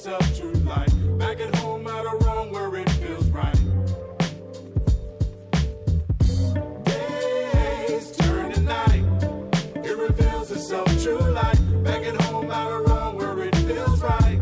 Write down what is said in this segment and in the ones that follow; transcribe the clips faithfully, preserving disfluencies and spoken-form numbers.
itself true light. Back at home, out or wrong, where it feels right. Days turn to night. It reveals itself true light. Back at home, out or wrong, where it feels right.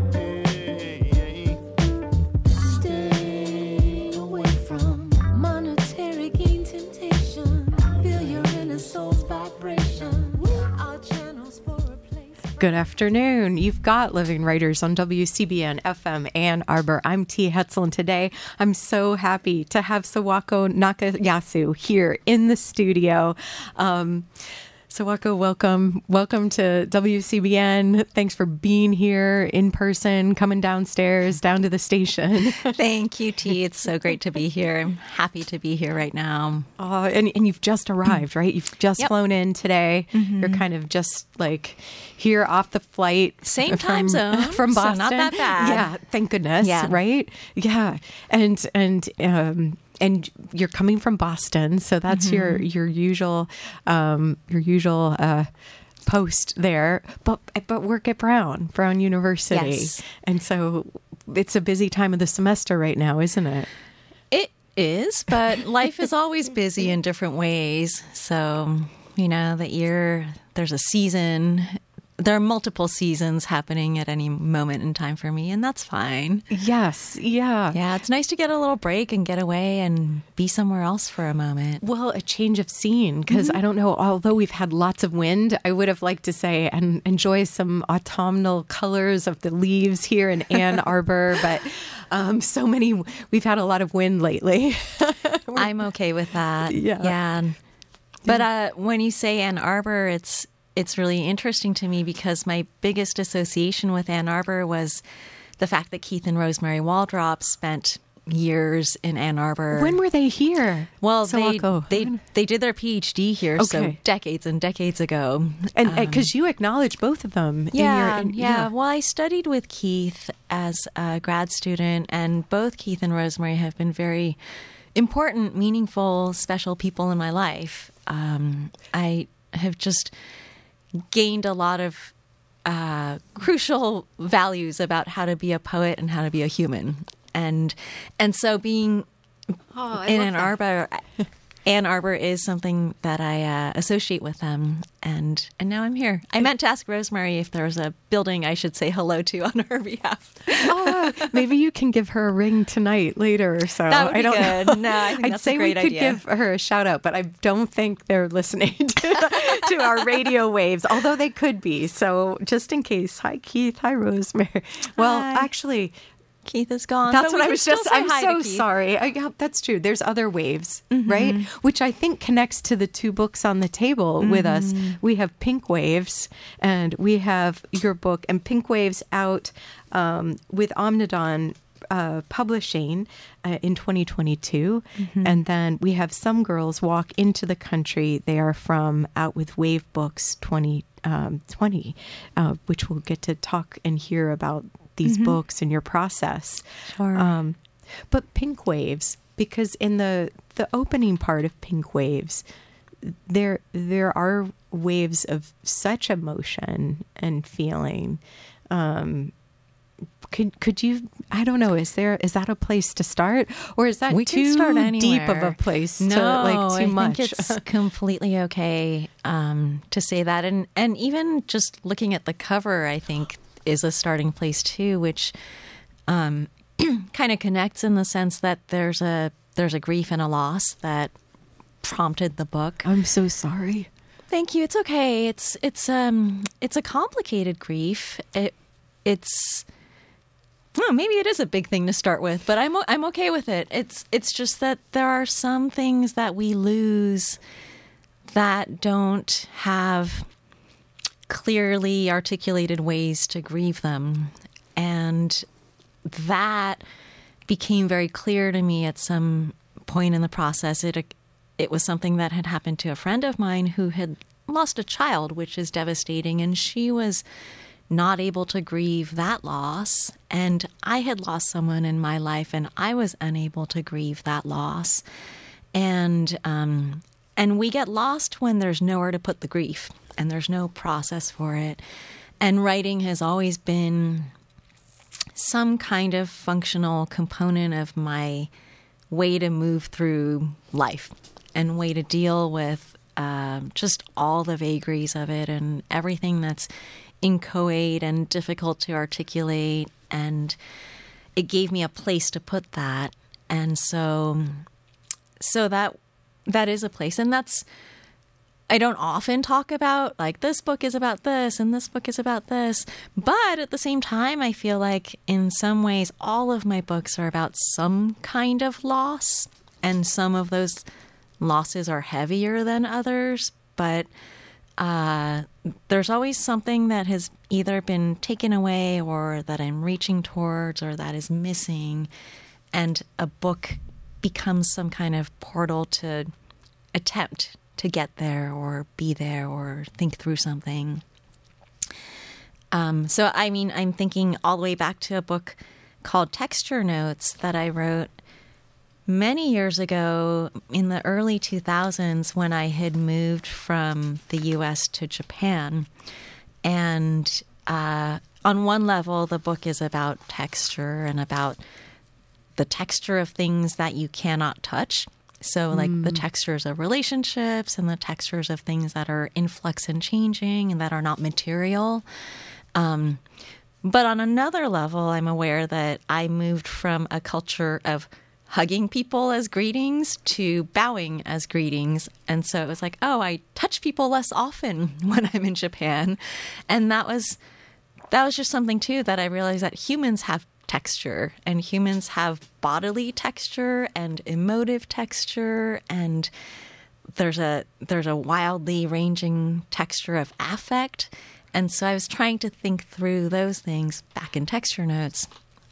Stay away from monetary gain temptation. Feel your inner soul's vibration. Our channels for a place. Good afternoon. You've got Living Writers on W C B N F M Ann Arbor. I'm T. Hetzel, and today I'm so happy to have Sawako Nakayasu here in the studio. Um, Sawako, welcome. Welcome to W C B N. Thanks for being here in person, coming downstairs, down to the station. Thank you, T. It's so great to be here. I'm happy to be here right now. Oh, and, and you've just arrived, right? You've just Yep. flown in today. Mm-hmm. You're kind of just like here off the flight. Same from, time zone, from so Boston. not that bad. Yeah, thank goodness. Yeah. Right? Yeah. And, and, um, and you're coming from Boston, so that's mm-hmm. your your usual um, your usual uh, post there. But but work at Brown Brown University, Yes. And so it's a busy time of the semester right now, isn't it? It is, but life is always busy in different ways. So, you know, the year, there's a season. There are multiple seasons happening at any moment in time for me, and that's fine. Yes, yeah. Yeah, it's nice to get a little break and get away and be somewhere else for a moment. Well, a change of scene, because Mm-hmm. I don't know, although we've had lots of wind, I would have liked to say and enjoy some autumnal colors of the leaves here in Ann Arbor, but um, so many, we've had a lot of wind lately. I'm okay with that. Yeah. Yeah. But uh, when you say Ann Arbor, it's it's really interesting to me because my biggest association with Ann Arbor was the fact that Keith and Rosemary Waldrop spent years in Ann Arbor. When were they here? Well, they, Sawako. they they did their PhD here, so Okay. decades and decades ago. And because you acknowledge both of them. Yeah, in your, in, yeah. Well, I studied with Keith as a grad student, and both Keith and Rosemary have been very important, meaningful, special people in my life. Um, I have just gained a lot of uh, crucial values about how to be a poet and how to be a human, and and so being Oh, in Ann Arbor. Ann Arbor is something that I uh, associate with them, and and now I'm here. I meant to ask Rosemary if there was a building I should say hello to on her behalf. Oh, maybe you can give her a ring tonight later or so. That would I be don't good. know. No, I think I'd that's say a great we could idea. give her a shout out, but I don't think they're listening to, to our radio waves, although they could be. So just in case, hi Keith, hi Rosemary. Well, Hi. actually, Keith is gone. that's but what we I can was still just. say I'm hi to so Keith. sorry. I, yeah, that's true. There's other waves, right? Which I think connects to the two books on the table with us. We have Pink Waves, and we have your book, and Pink Waves out um, with Omnidon uh, Publishing uh, in twenty twenty-two, and then we have Some Girls Walk into the Country. They are from Out with Wave Books twenty twenty, uh, which we'll get to talk and hear about these books and your process. Sure. Um, but Pink Waves, because in the the opening part of Pink Waves, there there are waves of such emotion and feeling. Um, could could you? I don't know. Is there is that a place to start, or is that We too can start deep of a anywhere. place No, to like too I much? think it's completely okay um, to say that, and and even just looking at the cover, I think is a starting place too, which um, kind of connects in the sense that there's a there's a grief and a loss that prompted the book. I'm so sorry. Thank you. It's okay. It's it's um it's a complicated grief. It it's well, maybe it is a big thing to start with, but I'm o- I'm okay with it. It's it's just that there are some things that we lose that don't have clearly articulated ways to grieve them, and that became very clear to me at some point in the process. It it was something that had happened to a friend of mine who had lost a child, which is devastating, and she was not able to grieve that loss. And I had lost someone in my life, and I was unable to grieve that loss. And um, and we get lost when there's nowhere to put the grief, and there's no process for it. And writing has always been some kind of functional component of my way to move through life and way to deal with um, just all the vagaries of it and everything that's inchoate and difficult to articulate. And it gave me a place to put that. And so, so that, that is a place. And that's, I don't often talk about like this book is about this and this book is about this. But at the same time, I feel like in some ways, all of my books are about some kind of loss. And some of those losses are heavier than others. But uh, there's always something that has either been taken away or that I'm reaching towards or that is missing. And a book becomes some kind of portal to attempt to get there or be there or think through something. Um, so, I mean, I'm thinking all the way back to a book called Texture Notes that I wrote many years ago in the early two thousands when I had moved from the U S to Japan. And uh, on one level, the book is about texture and about the texture of things that you cannot touch. So like mm. the textures of relationships and the textures of things that are in flux and changing and that are not material. Um, but on another level, I'm aware that I moved from a culture of hugging people as greetings to bowing as greetings. And so it was like, oh, I touch people less often when I'm in Japan. And that was that was just something, too, that I realized that humans have texture and humans have bodily texture and emotive texture, and there's a there's a wildly ranging texture of affect. And so I was trying to think through those things back in Texture Notes.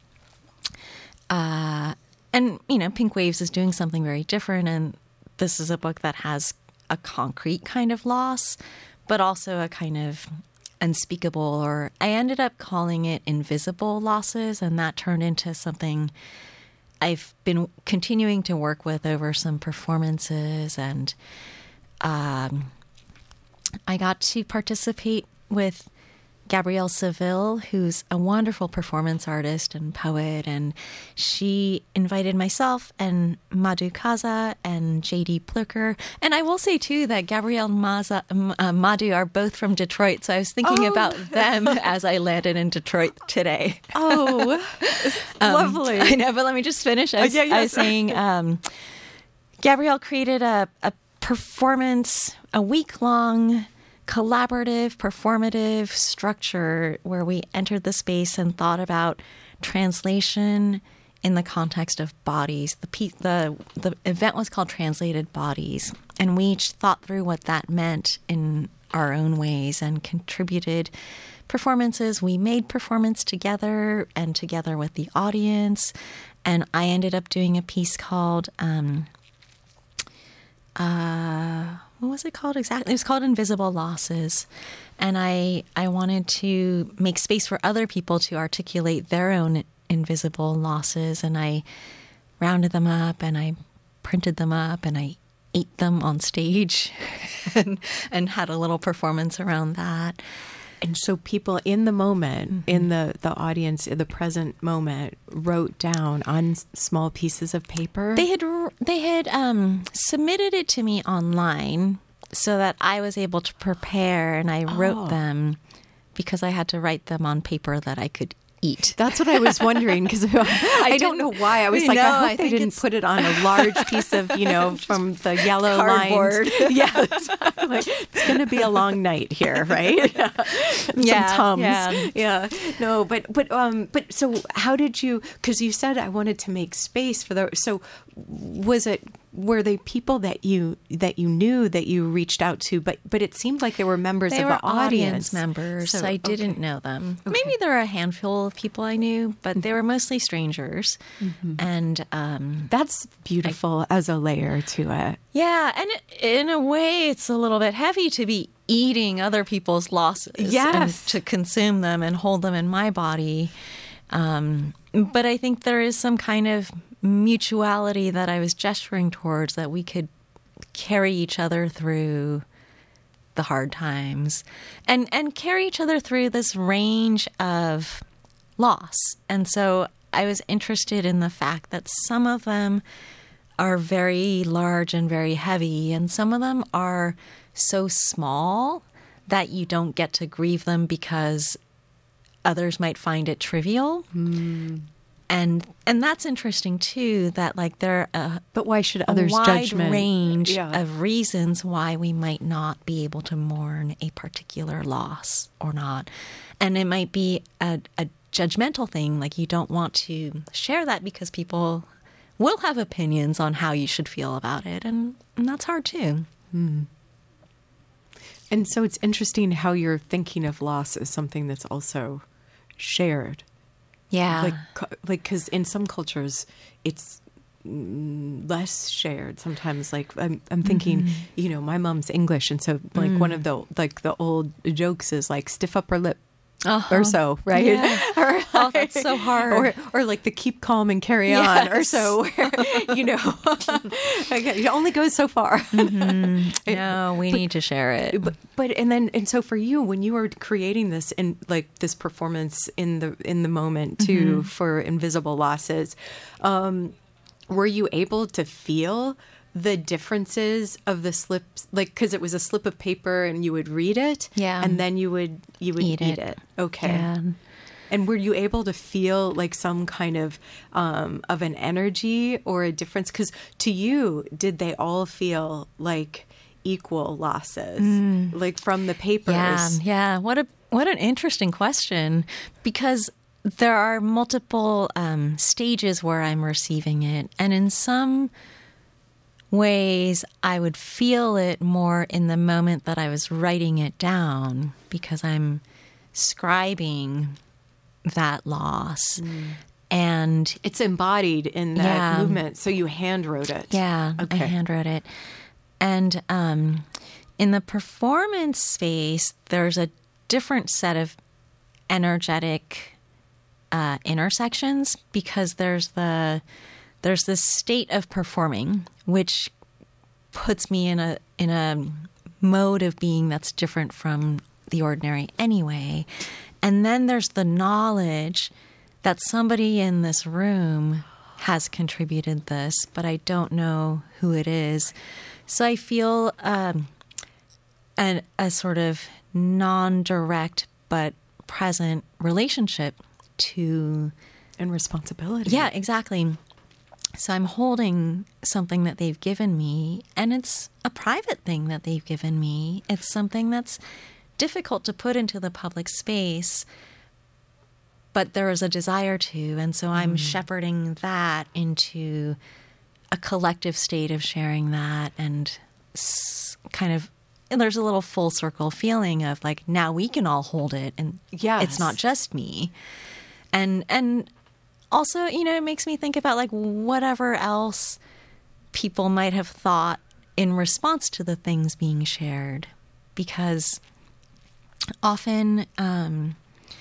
Uh, and, you know, Pink Waves is doing something very different, and this is a book that has a concrete kind of loss, but also a kind of unspeakable, or I ended up calling it invisible losses, and that turned into something I've been continuing to work with over some performances. And um, I got to participate with Gabrielle Seville, who's a wonderful performance artist and poet, and she invited myself and Madhu Kaza and J D Plucker. And I will say, too, that Gabrielle and Maza, uh, Madhu are both from Detroit, so I was thinking oh. about them as I landed in Detroit today. Oh, um, lovely. I know, but let me just finish. I was, uh, yeah, yes. I was saying um, Gabrielle created a, a performance, a week-long collaborative, performative structure where we entered the space and thought about translation in the context of bodies. The pe- the the event was called Translated Bodies, and we each thought through what that meant in our own ways and contributed performances. We made performance together and together with the audience, and I ended up doing a piece called um, uh what was it called exactly? It was called Invisible Losses. And I I wanted to make space for other people to articulate their own invisible losses. And I rounded them up and I printed them up and I ate them on stage and, and had a little performance around that. And so people in the moment, mm-hmm. in the, the audience, in the present moment, wrote down on small pieces of paper? They had they had um, submitted it to me online so that I was able to prepare, and I wrote oh. them because I had to write them on paper that I could eat. That's what I was wondering, because I, I don't know why. I was like, no, I hope I they didn't put it on a large piece of, you know, from the yellow cardboard. lines. Yeah, like, it's going to be a long night here, right? Yeah, some yeah, Tums. Yeah. yeah. No, but but um, but so how did you? Because you said I wanted to make space for the. So was it? Were they people that you that you knew that you reached out to? But but it seemed like they were members they of were the audience. audience members. So I didn't okay. know them. Okay. Maybe there were a handful of people I knew, but they were mostly strangers. Mm-hmm. And um, that's beautiful I, as a layer to it. Yeah, and it, in a way, it's a little bit heavy to be eating other people's losses. Yes, and to consume them and hold them in my body. Um, but I think there is some kind of mutuality that I was gesturing towards, that we could carry each other through the hard times and, and carry each other through this range of loss. And so I was interested in the fact that some of them are very large and very heavy, and some of them are so small that you don't get to grieve them because others might find it trivial. Mm. And and that's interesting too, that like there are a, But why should a others' wide judgment range Yeah. of reasons why we might not be able to mourn a particular loss or not. And it might be a, a judgmental thing, like you don't want to share that because people will have opinions on how you should feel about it, and, and that's hard too. And so it's interesting how you're thinking of loss as something that's also shared. Yeah. Like, cu- like, because in some cultures, it's mm, less shared. Sometimes, like, I'm, I'm thinking, Mm-hmm. you know, my mom's English, and so like one of the like the old jokes is like stiff upper lip. Uh-huh. Or so, right? Yeah. Or Oh, that's so hard. Or, or like the keep calm and carry on, or Yes. so. Where, you know, it only goes so far. No, we need to share it. But, but and then and so for you, when you were creating this in like this performance in the in the moment too for Invisible Losses, um, were you able to feel the differences of the slips, like because it was a slip of paper and you would read it, Yeah. and then you would you would eat, Eat it. it. Okay. Yeah. And were you able to feel like some kind of um, of an energy or a difference? Because to you, did they all feel like equal losses, like from the papers? Yeah, yeah. What a what an interesting question, because there are multiple um, stages where I'm receiving it, and in some ways I would feel it more in the moment that I was writing it down, because I'm scribing that loss. And It's embodied in that Yeah. movement, so you hand wrote it. yeah, Okay. I handwrote it. And um, in the performance space, there's a different set of energetic uh, intersections, because there's the there's this state of performing, which puts me in a in a mode of being that's different from the ordinary anyway. And then there's the knowledge that somebody in this room has contributed this, but I don't know who it is. So I feel um, an, a sort of non-direct but present relationship to... And responsibility. Yeah, exactly. So I'm holding something that they've given me, and it's a private thing that they've given me. It's something that's difficult to put into the public space, but there is a desire to, and so I'm shepherding that into a collective state of sharing that, and s- kind of, and there's a little full circle feeling of like, now we can all hold it, and Yes. it's not just me. And and also, you know, it makes me think about like whatever else people might have thought in response to the things being shared, because often um,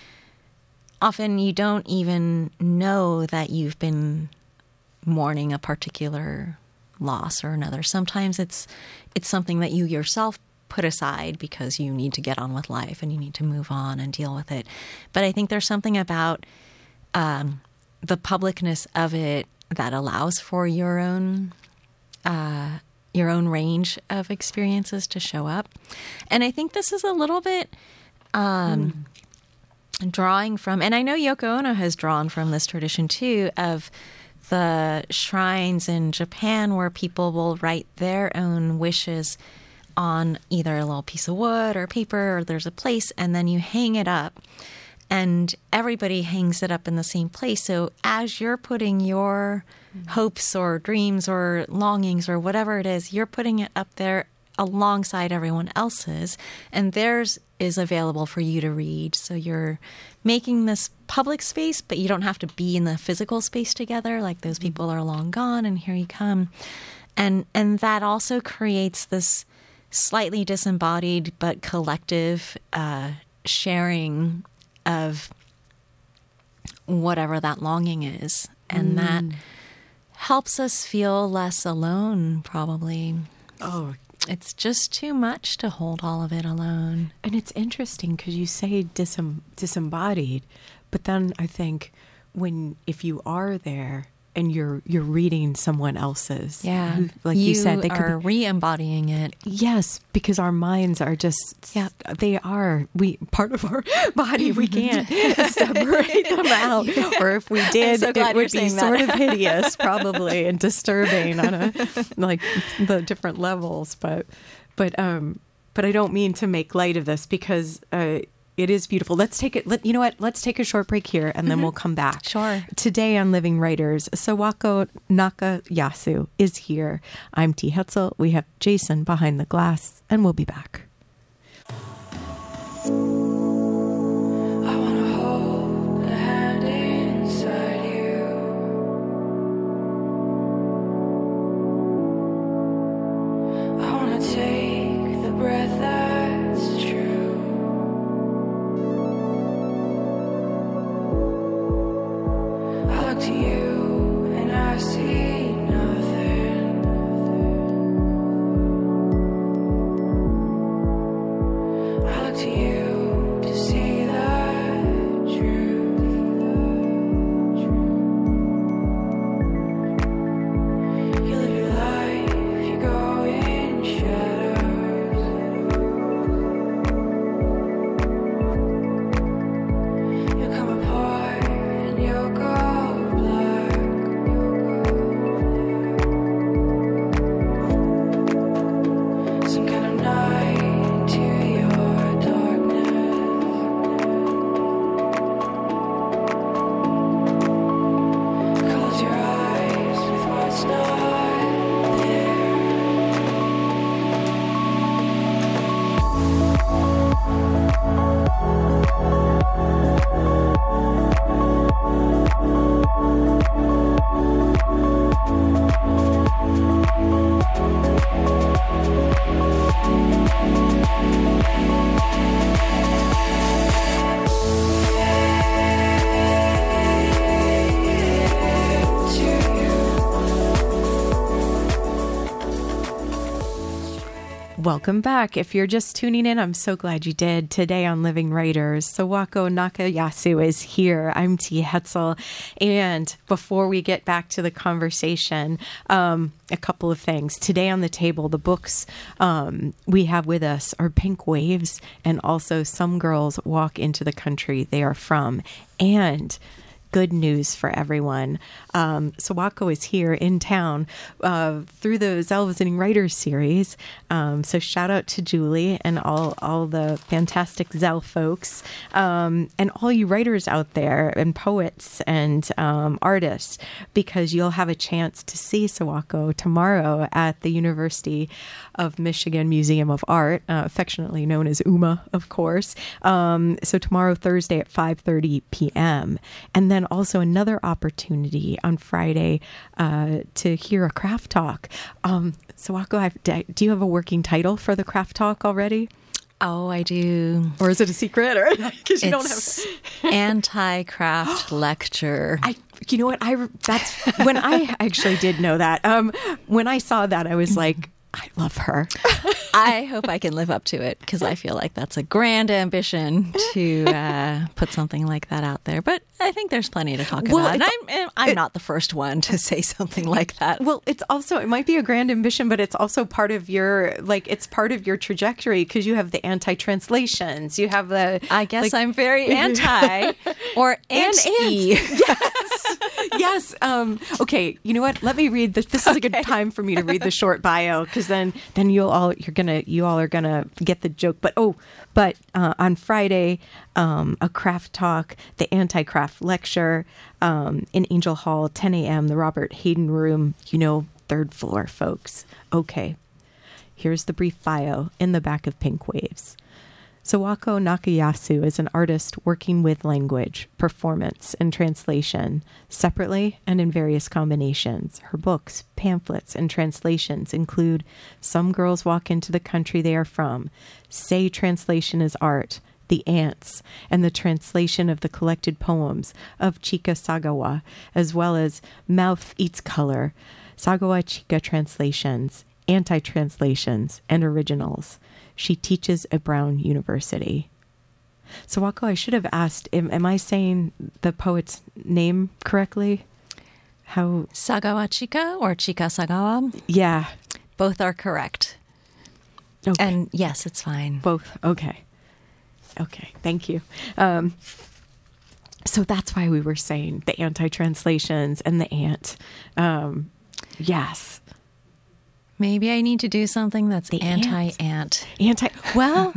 often you don't even know that you've been mourning a particular loss or another. Sometimes it's it's something that you yourself put aside because you need to get on with life and you need to move on and deal with it. But I think there's something about um, the publicness of it that allows for your own uh, your own range of experiences to show up. And I think this is a little bit um, mm. drawing from, and I know Yoko Ono has drawn from this tradition too, of the shrines in Japan where people will write their own wishes on either a little piece of wood or paper, or there's a place, and then you hang it up. And everybody hangs it up in the same place. So as you're putting your hopes or dreams or longings or whatever it is, you're putting it up there alongside everyone else's, and theirs is available for you to read. So you're making this public space, but you don't have to be in the physical space together. Like those people are long gone, and here you come. And and that also creates this slightly disembodied but collective uh, sharing of whatever that longing is. And mm. that helps us feel less alone, probably. Oh, it's just too much to hold all of it alone. And it's interesting because you say disem- disembodied, but then I think when, if you are there and you're, you're reading someone else's, Yeah. who, like you, you said, they are could be, re-embodying it. yes, because our minds are just, Yeah. they are, we, part of our body, we can't separate them out. Or if we did, so glad it you're would be saying that. sort of hideous probably and disturbing on a, like the different levels. But, but, um, but I don't mean to make light of this because, uh, it is beautiful. Let's take it. Let, you know what? Let's take a short break here and then we'll come back. Sure. Today on Living Writers, Sawako Nakayasu is here. I'm T. Hetzel. We have Jason behind the glass, and we'll be back. I wanna hold a hand inside you. I wanna take the breath that's true. I look to you and I see nothing. I look to you to see the truth. You live your life, you go in shadows. You'll come apart and you'll go black. Some kind of night to your darkness. Close your eyes with what's not there. Welcome back. If you're just tuning in, I'm so glad you did. Today on Living Writers, Sawako Nakayasu is here. I'm T. Hetzel. And before we get back to the conversation, um, a couple of things. Today on the table, the books um, we have with us are Pink Waves and also Some Girls Walk into the Country They Are From. And good news for everyone. Um, Sawako is here in town uh, through the Zell Visiting Writers series. Um, so shout out to Julie and all, all the fantastic Zell folks um, and all you writers out there and poets and um, artists, because you'll have a chance to see Sawako tomorrow at the University of Michigan Museum of Art, uh, affectionately known as U M A, of course. Um, so tomorrow, Thursday at five thirty p.m. And then also another opportunity on Friday uh, to hear a craft talk. Um, Sawako, I've, do you have a working title for the craft talk already? Oh, I do. Or is it a secret? Or because you It's don't have anti-craft lecture. I, you know what? I that's when I actually did know that. Um, when I saw that, I was like, I love her. I hope I can live up to it because I feel like that's a grand ambition to uh, put something like that out there. But I think there's plenty to talk Well, about. And it's- I'm, I'm not the first one to say something like that. Well, it's also, it might be a grand ambition, but it's also part of your, like, it's part of your trajectory because you have the anti-translations. You have the, I guess like- I'm very anti or And anti. yes, yes. Um, okay, you know what? Let me read this. This is a good time for me to read the short bio because then, then you'll all you're gonna you all are gonna get the joke. But oh, but uh, on Friday, um, a craft talk, the anti-craft lecture um, in Angel Hall, ten a.m. the Robert Hayden Room. You know, third floor, folks. Okay, here's the brief bio in the back of Pink Waves. Sawako Nakayasu is an artist working with language, performance, and translation, separately and in various combinations. Her books, pamphlets, and translations include Some Girls Walk into the Country They Are From, Say Translation is Art, The Ants, and the translation of the collected poems of Chika Sagawa, as well as Mouth Eats Color, Sagawa Chika translations, anti-translations, and originals. She teaches at Brown University. Sawako, I should have asked, am, am I saying the poet's name correctly? How? Sagawa Chika or Chika Sagawa, Yeah. both are correct. Okay. And yes, it's fine. Both. Okay. Okay. Thank you. Um, so that's why we were saying the anti-translations and the ant. Um, yes. Maybe I need to do something that's The ant. anti-ant. Anti. Well,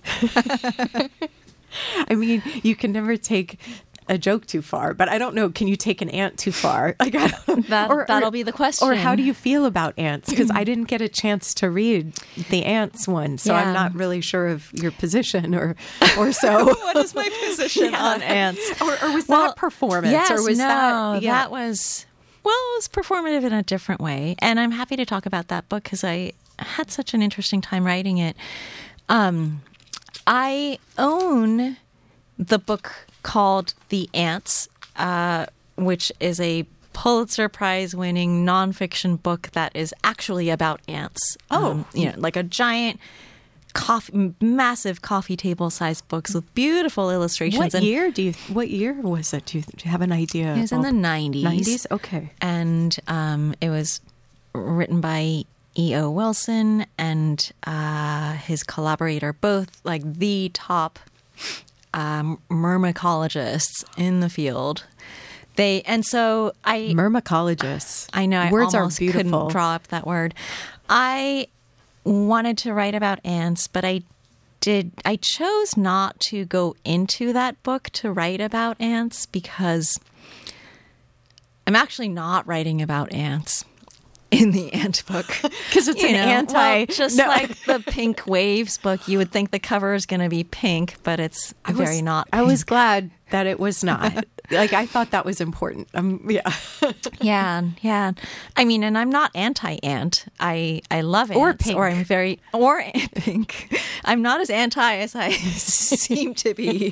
I mean, you can never take a joke too far, but I don't know. Can you take an ant too far? Like, I don't, That- that'll be the question. Or how do you feel about ants? Because I didn't get a chance to read the ants one, so Yeah. I'm not really sure of your position or or so. What is my position Yeah. on ants? Or, or was Well, that performance? Yes, or was no, that yeah. that was well, it was performative in a different way, and I'm happy to talk about that book because I had such an interesting time writing it. Um, I own the book called The Ants, uh, which is a Pulitzer Prize-winning nonfiction book that is actually about ants. Oh. Um, you know, like a giant. Coffee, massive coffee table sized books with beautiful illustrations. What and year do you? What year was it? Do you, do you have an idea? It was in the nineties. Nineties. Okay. And um, it was written by E O. Wilson and uh, his collaborator, both like the top um, myrmecologists in the field. They and so I Myrmecologists. I know I Words are almost beautiful. couldn't draw up that word. I wanted to write about ants, but I did I chose not to go into that book to write about ants because I'm actually not writing about ants in the ant book. Because it's You an know, anti. well, just no. like the Pink Waves book, you would think the cover is going to be pink, but it's I was, very not I was pink. glad that it was not. Like I thought that was important. Um, yeah. Yeah, yeah. I mean, and I'm not anti-ant. I I love ants. Or pink. Or I'm very or pink. I'm not as anti as I seem to be.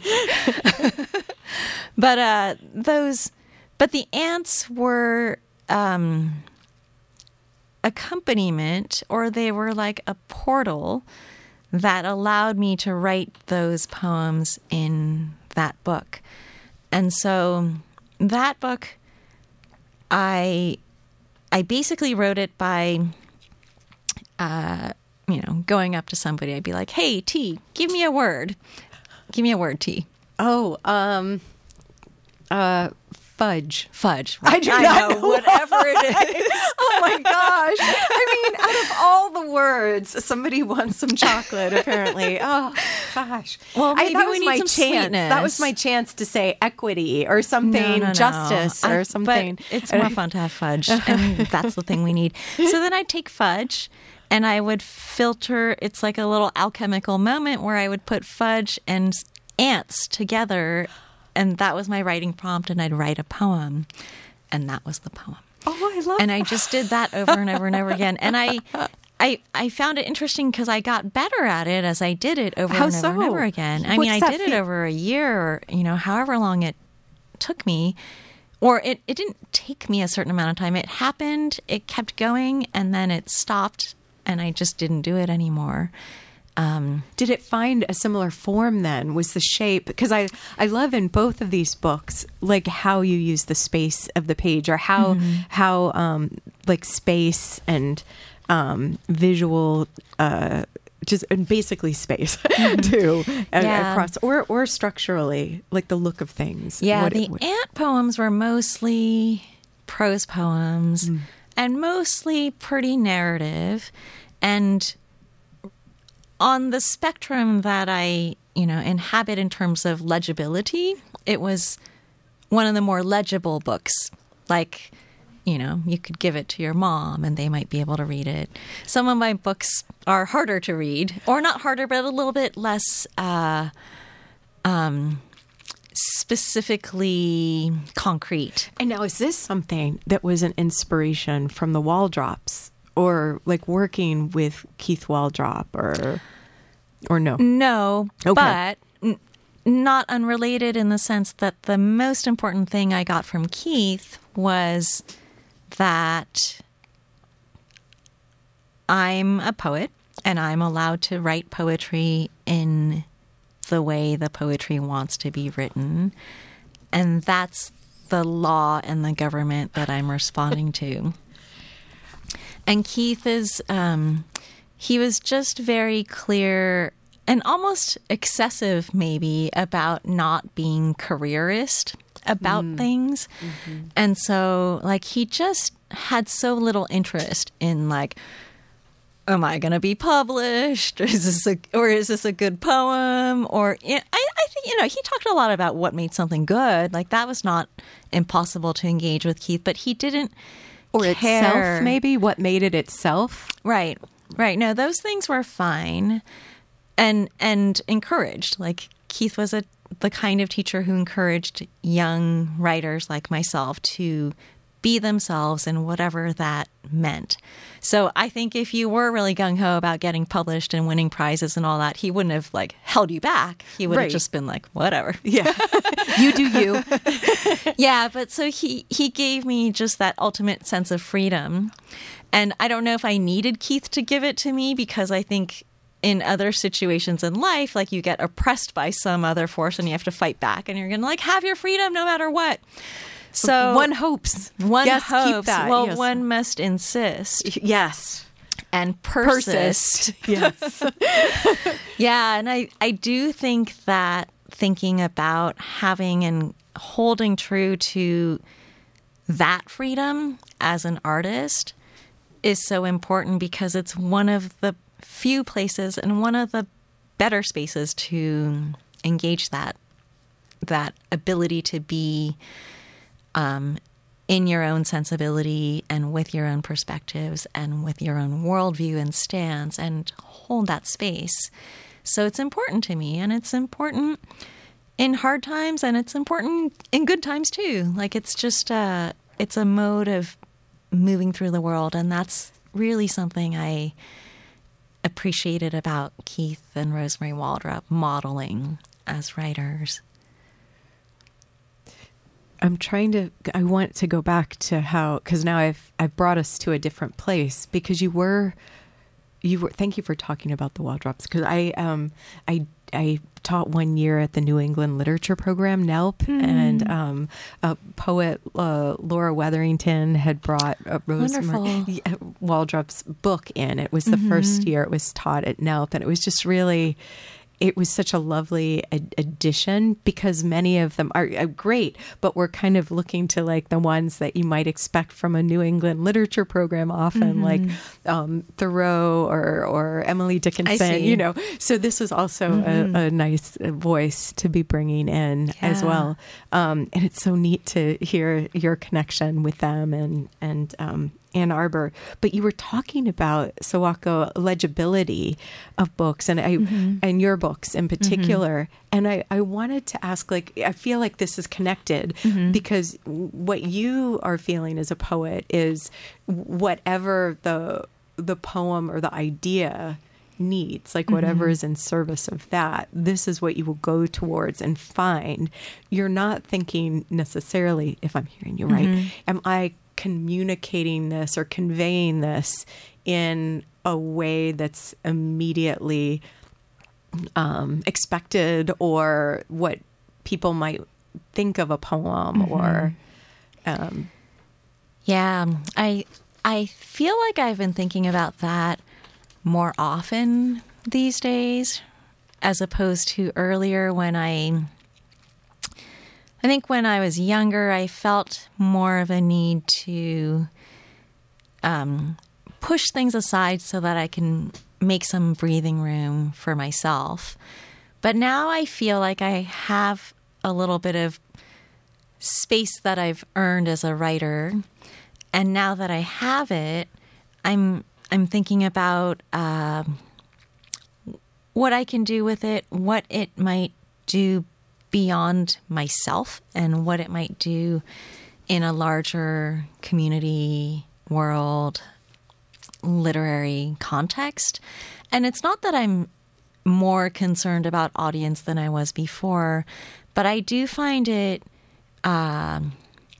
But uh, those, but the ants were um, accompaniment, or they were like a portal that allowed me to write those poems in that book. And so that book, I I basically wrote it by, uh, you know, going up to somebody. I'd be like, "Hey, T, give me a word. Give me a word, T." Oh, um, uh, fudge. Fudge. I do I not know, know whatever it is. Oh my gosh. I mean, out of all the words, somebody wants some chocolate, apparently. Oh, gosh. Well, maybe I, that we was need my some chance. That was sweetness. my chance to say equity or something, No, no, no. justice I- or something. But it's more fun to have fudge, and that's the thing we need. So then I'd take fudge, and I would filter. It's like a little alchemical moment where I would put fudge and ants together, and that was my writing prompt, and I'd write a poem, and that was the poem. Oh, I love And I just did that over and over and over again. And I, I, I found it interesting because I got better at it as I did it over How and over and so? over again. I What's mean, I that did it feel- over a year, or you know, however long it took me. Or it, it didn't take me a certain amount of time. It happened, it kept going, and then it stopped, and I just didn't do it anymore. Um, Did it find a similar form then? Was the shape, because I, I love in both of these books, like how you use the space of the page, or how, how um, like space and um, visual, uh, just and basically space too, and Yeah. across, or, or structurally, like the look of things. Yeah, What the it would- ant poems were mostly prose poems and mostly pretty narrative. And on the spectrum that I, you know, inhabit in terms of legibility, it was one of the more legible books. Like, you know, you could give it to your mom and they might be able to read it. Some of my books are harder to read, or not harder, but a little bit less uh, um, specifically concrete. And now, is this something that was an inspiration from the Wall Drops, or like working with Keith Waldrop, or or no? No, Okay. but n- not unrelated in the sense that the most important thing I got from Keith was that I'm a poet and I'm allowed to write poetry in the way the poetry wants to be written. And that's the law and the government that I'm responding to. And Keith is, um, he was just very clear and almost excessive, maybe, about not being careerist about mm. things. Mm-hmm. And so, like, he just had so little interest in, like, am I going to be published? Or is this a, or is this a good poem? Or I, I think, you know, he talked a lot about what made something good. Like, that was not impossible to engage with Keith, but he didn't Or care. itself, maybe? What made it itself? Right, right. No, those things were fine and and encouraged. Like, Keith was a the kind of teacher who encouraged young writers like myself to be themselves and whatever that meant. So I think if you were really gung-ho about getting published and winning prizes and all that, he wouldn't have, like, held you back. He would right. have just been like, whatever. Yeah. You do you. Yeah, but so he, he gave me just that ultimate sense of freedom. And I don't know if I needed Keith to give it to me, because I think in other situations in life, like, you get oppressed by some other force and you have to fight back, and you're going to, like, have your freedom no matter what. So one hopes. One yes, hopes. Keep that. Well, yes. one must insist. Yes. And persist. Persist. Yes. Yeah, and I, I do think that thinking about having and holding true to that freedom as an artist is so important, because it's one of the few places and one of the better spaces to engage that that ability to be um, in your own sensibility and with your own perspectives and with your own worldview and stance, and hold that space. So it's important to me, and it's important in hard times, and it's important in good times too. Like, it's just a, it's a mode of moving through the world, and that's really something I appreciated about Keith and Rosemary Waldrop modeling as writers. I'm trying to, I want to go back to how, because now I've, I've brought us to a different place, because you were, you were, thank you for talking about the Waldrops, because I, um, I, I taught one year at the New England Literature Program, N E L P, mm. and um, a poet, uh, Laura Wetherington, had brought a Rosemary Waldrop's book in. It was the mm-hmm. first year it was taught at N E L P, and it was just really, it was such a lovely ad- addition, because many of them are, are great, but we're kind of looking to, like, the ones that you might expect from a New England Literature Program often, mm-hmm. like um, Thoreau or, or Emily Dickinson, you know. So this was also mm-hmm. a, a nice voice to be bringing in yeah. as well. Um, and it's so neat to hear your connection with them and, and, um, Ann Arbor, but you were talking about, Sawako, legibility of books, and I mm-hmm. and your books in particular. Mm-hmm. And I, I wanted to ask, like, I feel like this is connected mm-hmm. because what you are feeling as a poet is whatever the the poem or the idea needs, like whatever mm-hmm. is in service of that, this is what you will go towards and find. You're not thinking necessarily, if I'm hearing you right, mm-hmm. am I communicating this or conveying this in a way that's immediately um, expected, or what people might think of a poem mm-hmm. or um, yeah I I feel like I've been thinking about that more often these days, as opposed to earlier, when I I think when I was younger, I felt more of a need to um, push things aside so that I can make some breathing room for myself. But now I feel like I have a little bit of space that I've earned as a writer. And now that I have it, I'm I'm thinking about uh, what I can do with it, what it might do beyond myself, and what it might do in a larger community, world, literary context. And it's not that I'm more concerned about audience than I was before, but I do find it, um,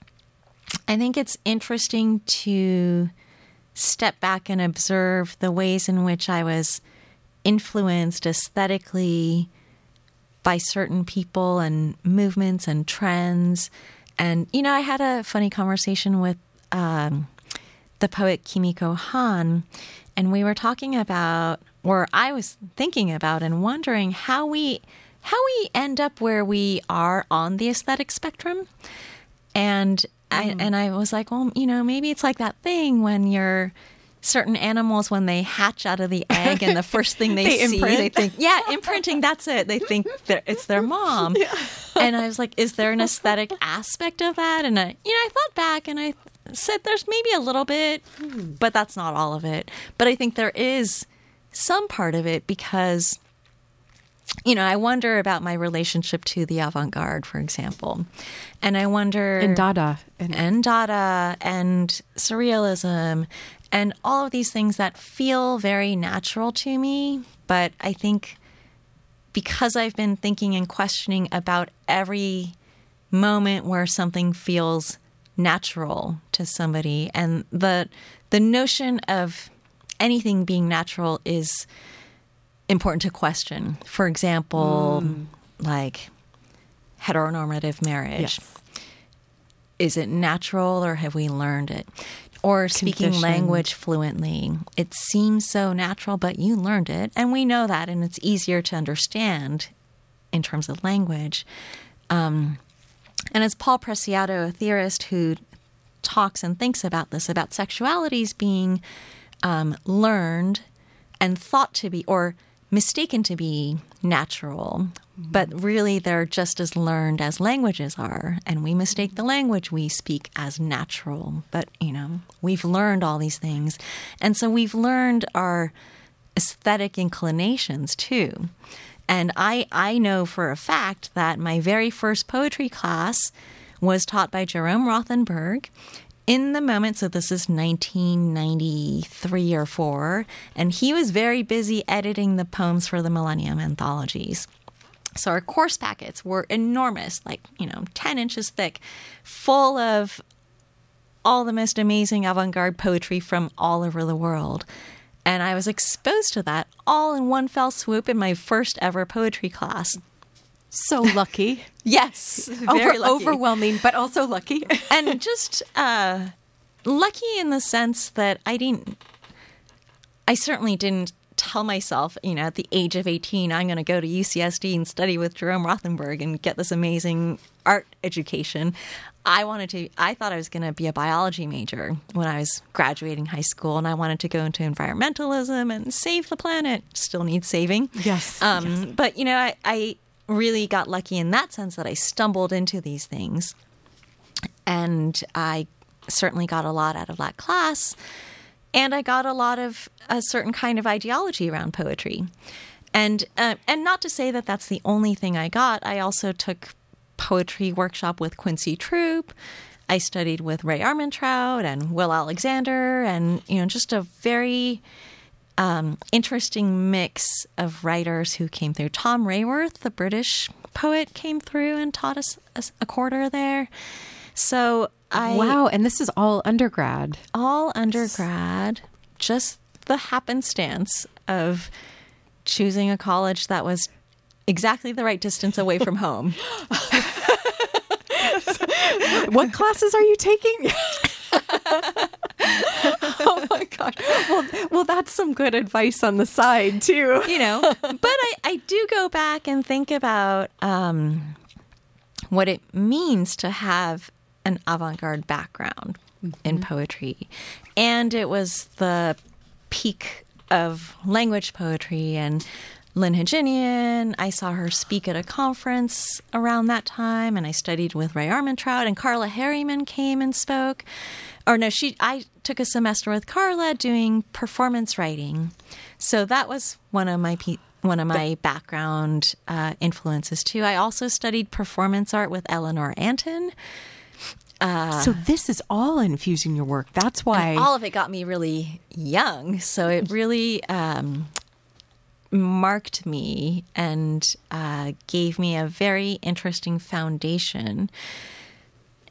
I think it's interesting to step back and observe the ways in which I was influenced aesthetically by certain people and movements and trends. And, you know, I had a funny conversation with um, the poet Kimiko Han, and we were talking about, or I was thinking about and wondering how we how we end up where we are on the aesthetic spectrum. And I and I was like, well, you know, maybe it's like that thing when you're certain animals, when they hatch out of the egg and the first thing they, They see, imprint. they think, yeah, imprinting, that's it. They think that it's their mom. And I was like, is there an aesthetic aspect of that? And I, you know, I thought back and I said there's maybe a little bit, but that's not all of it. But I think there is some part of it because, you know, I wonder about my relationship to the avant-garde, for example. And I wonder... And Dada. And, and Dada and surrealism and all of these things that feel very natural to me. But I think because I've been thinking and questioning about every moment where something feels natural to somebody, and the the notion of anything being natural is important to question. For example, mm. like heteronormative marriage. Yes. Is it natural or have we learned it? Or speaking Conditioned. language fluently. It seems so natural, but you learned it. And we know that, and it's easier to understand in terms of language. Um, and as Paul Preciado, a theorist who talks and thinks about this, about sexualities being um, learned and thought to be, or mistaken to be natural, but really they're just as learned as languages are. And we mistake the language we speak as natural. But, you know, we've learned all these things. And so we've learned our aesthetic inclinations too. And I, I know for a fact that my very first poetry class was taught by Jerome Rothenberg in the moment. So this is nineteen ninety-three or four. And he was very busy editing the poems for the Millennium Anthologies. So our course packets were enormous, like, you know, ten inches thick, full of all the most amazing avant-garde poetry from all over the world. And I was exposed to that all in one fell swoop in my first ever poetry class. So lucky. Yes, very Over, lucky. Overwhelming, but also lucky. And just uh, lucky in the sense that I didn't, I certainly didn't tell myself, you know, at the age of eighteen, I'm going to go to U C S D and study with Jerome Rothenberg and get this amazing art education. I wanted to, I thought I was going to be a biology major when I was graduating high school, and I wanted to go into environmentalism and save the planet. Still needs saving. Yes. Um, yes. But, you know, I, I really got lucky in that sense that I stumbled into these things. And I certainly got a lot out of that class. And I got a lot of a certain kind of ideology around poetry. And uh, and not to say that that's the only thing I got. I also took poetry workshop with Quincy Troop. I studied with Ray Armantrout and Will Alexander, and, you know, just a very um, interesting mix of writers who came through. Tom Rayworth, the British poet, came through and taught us a, a quarter there. So I Wow, and this is all undergrad. all undergrad, just the happenstance of choosing a college that was exactly the right distance away from home. What classes are you taking? Oh my gosh. Well, well, that's some good advice on the side too. You know, but I, I do go back and think about um, what it means to have an avant-garde background mm-hmm. in poetry. And it was the peak of language poetry. And Lynn Haginian, I saw her speak at a conference around that time, and I studied with Ray Armantrout, and Carla Harriman came and spoke. Or no, she. I took a semester with Carla doing performance writing. So that was one of my pe- one of my background uh, influences too. I also studied performance art with Eleanor Anton. Uh, So this is all infusing your work. That's why. and all of it got me really young. So it really um, marked me and uh, gave me a very interesting foundation.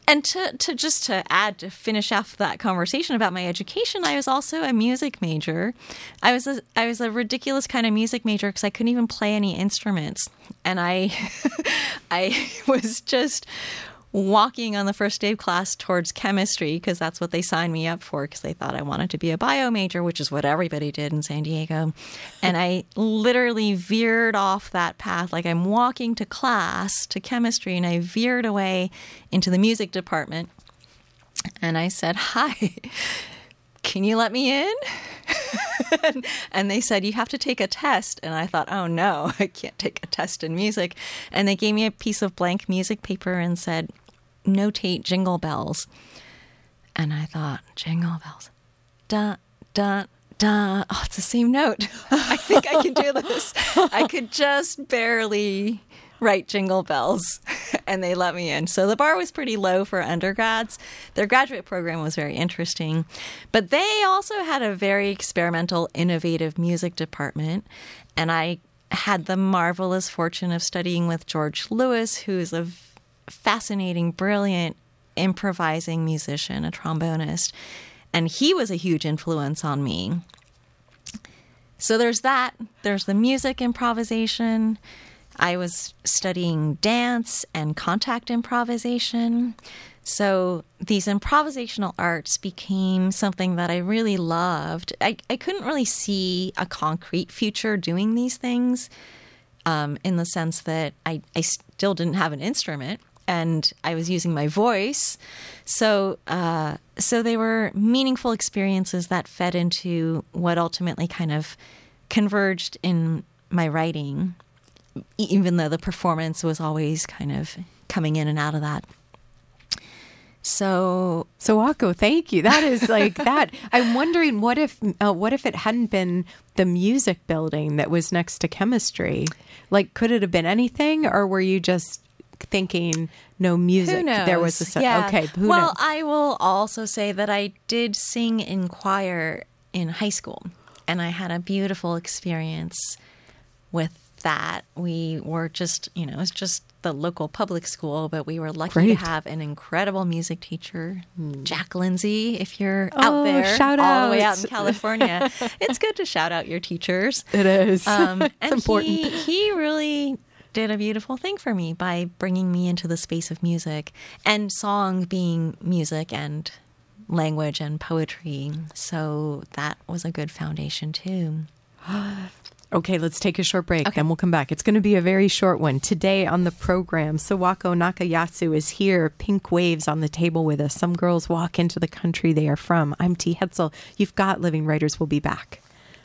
and to, to just to add, to finish off that conversation about my education, I was also a music major. I was a, I was a ridiculous kind of music major because I couldn't even play any instruments. And I, I was just walking on the first day of class towards chemistry because that's what they signed me up for because they thought I wanted to be a bio major, which is what everybody did in San Diego. And I literally veered off that path. Like I'm walking to class, to chemistry, and I veered away into the music department. And I said, hi, can you let me in? and, and they said, you have to take a test. And I thought, oh no, I can't take a test in music. And they gave me a piece of blank music paper and said, notate Jingle Bells. And I thought, Jingle Bells. Da, da, da. Oh, it's the same note. I think I can do this. I could just barely write Jingle Bells. And they let me in. So the bar was pretty low for undergrads. Their graduate program was very interesting. But they also had a very experimental, innovative music department. And I had the marvelous fortune of studying with George Lewis, who's a fascinating, brilliant, improvising musician, a trombonist. And he was a huge influence on me. So there's that. There's the music improvisation. I was studying dance and contact improvisation. So these improvisational arts became something that I really loved. I, I couldn't really see a concrete future doing these things um, in the sense that I, I still didn't have an instrument. And I was using my voice. So uh, so they were meaningful experiences that fed into what ultimately kind of converged in my writing, even though the performance was always kind of coming in and out of that. So, Sawako, thank you. That is like that. I'm wondering what if uh, what if it hadn't been the music building that was next to chemistry? Like, could it have been anything, or were you just thinking no music? Who knows? There was a yeah. okay. Who well, knows? I will also say that I did sing in choir in high school, and I had a beautiful experience with that. We were just, you know, it was just the local public school, but we were lucky Great. to have an incredible music teacher, Jack Lindsay. If you're Oh, out there, shout all the way out. out in California, it's good to shout out your teachers. It is. Um, It's and important. He, he really did a beautiful thing for me by bringing me into the space of music, and song being music and language and poetry. So that was a good foundation too. Okay, let's take a short break, then we'll come back. It's going to be a very short one. Today on the program, Sawako Nakayasu is here, Pink Waves on the table with us. Some girls walk into the country they are from. I'm T. Hetzel. You've got Living Writers. We'll be back.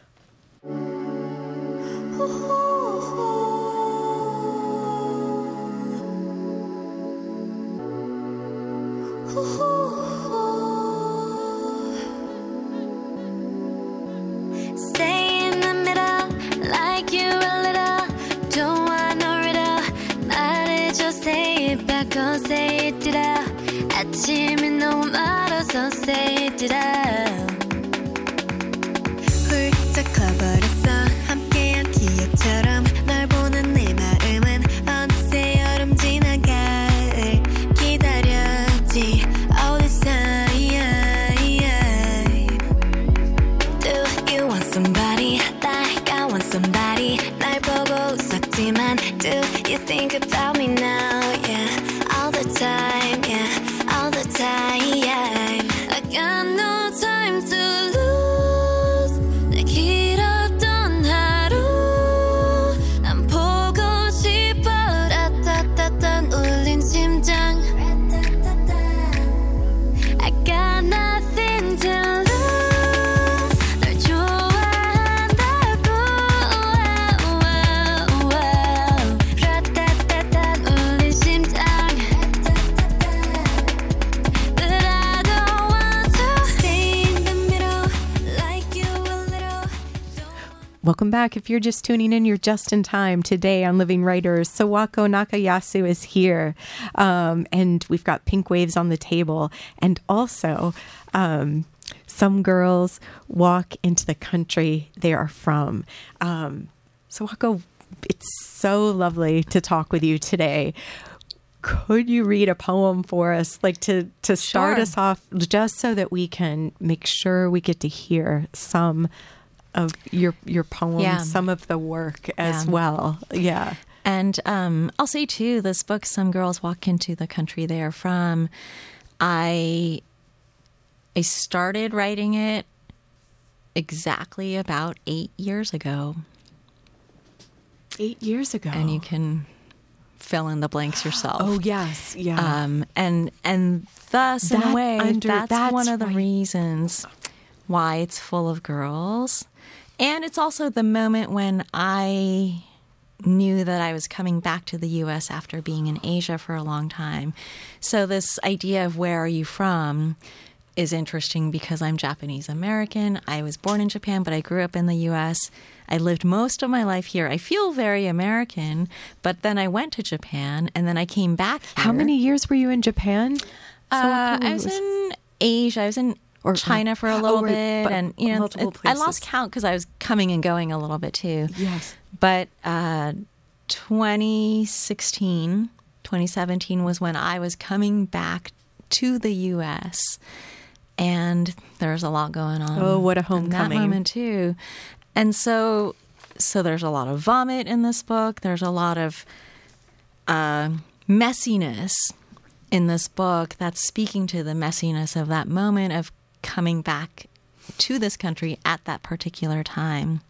Stay in the middle, like you a little. Don't want no riddle. 말해줘, say it back, oh, say it it out. 아침이 너무 멀어서 say it it out. 훌쩍 커버렸어, 함께한 기억처럼. 널 보는 내 마음은 어느새 여름 지나갈 기다렸지 all this time. Do you want somebody like I want somebody? 날 보고 웃었지만 do you think about me now? Yeah, all the time, yeah, all the time. I got no time to lose. 내 길었던 하루 난 보고 싶어. 라따따따 울린 심장. I got nothing to lose. 널 좋아한다고. 라따따따 울린 심장. But I don't want to stay in the middle like you a little. Welcome back. If you're just tuning in, you're just in time. Today on Living Writers, Sawako Nakayasu is here. Um, and we've got Pink Waves on the table. And also, um, some girls walk into the country they are from. Um, Sawako, it's so lovely to talk with you today. could you read a poem for us, like to, to start Sure. us off, just so that we can make sure we get to hear some of your your poems, Yeah. some of the work as Yeah. well. Yeah. And um, I'll say, too, this book, Some Girls Walk Into the Country They Are From, I, I started writing it exactly about eight years ago. Eight years ago. And you can fill in the blanks yourself. Oh, yes. Yeah. Um, and and thus, in That a way, under- that's, that's one of the right. reasons why it's full of girls. And it's also the moment when I knew that I was coming back to the U S after being in Asia for a long time. So this idea of where are you from is interesting because I'm Japanese American. I was born in Japan, but I grew up in the U S. I lived most of my life here. I feel very American, but then I went to Japan and then I came back here. How many years were you in Japan? Uh, So I was in Asia. I was in Or- China for a oh, little right, bit, but and you know, multiple it- I places. lost count because I was coming and going a little bit too. Yes. But uh, twenty sixteen, twenty seventeen was when I was coming back to the U S, and there's a lot going on. Oh, what a in homecoming. that moment too. And so, so there's a lot of vomit in this book. There's a lot of uh, messiness in this book that's speaking to the messiness of that moment of coming back to this country at that particular time.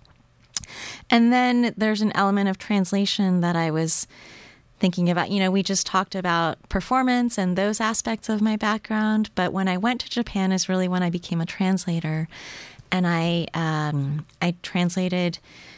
And then there's an element of translation that I was thinking about. You know, we just talked about performance and those aspects of my background, but when I went to Japan is really when I became a translator. And I um, I translated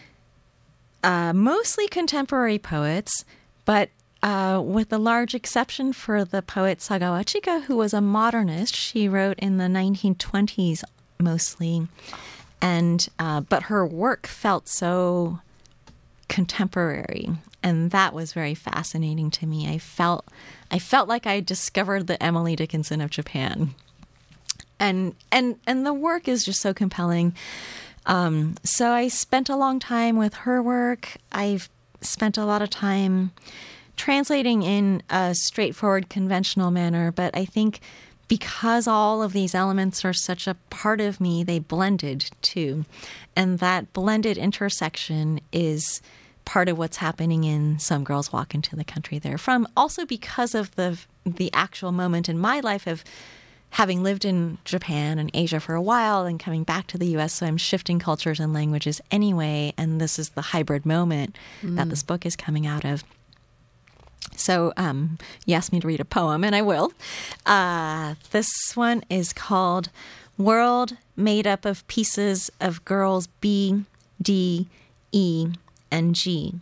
uh, mostly contemporary poets, but uh, with a large exception for the poet Sagawa Chika, who was a modernist. She wrote in the nineteen twenties mostly, and uh, but her work felt so contemporary, and that was very fascinating to me. I felt I felt like I discovered the Emily Dickinson of Japan. And and and the work is just so compelling. Um, so I spent a long time with her work. I've spent a lot of time translating in a straightforward, conventional manner. But I think because all of these elements are such a part of me, they blended too. And that blended intersection is part of what's happening in Some Girls Walk Into the Country They're From. Also because of the the actual moment in my life of having lived in Japan and Asia for a while and coming back to the U S, so I'm shifting cultures and languages anyway, and this is the hybrid moment mm. that this book is coming out of. So um, you asked me to read a poem, and I will. Uh, this one is called World Made Up of Pieces of Girls B, D, E, and G.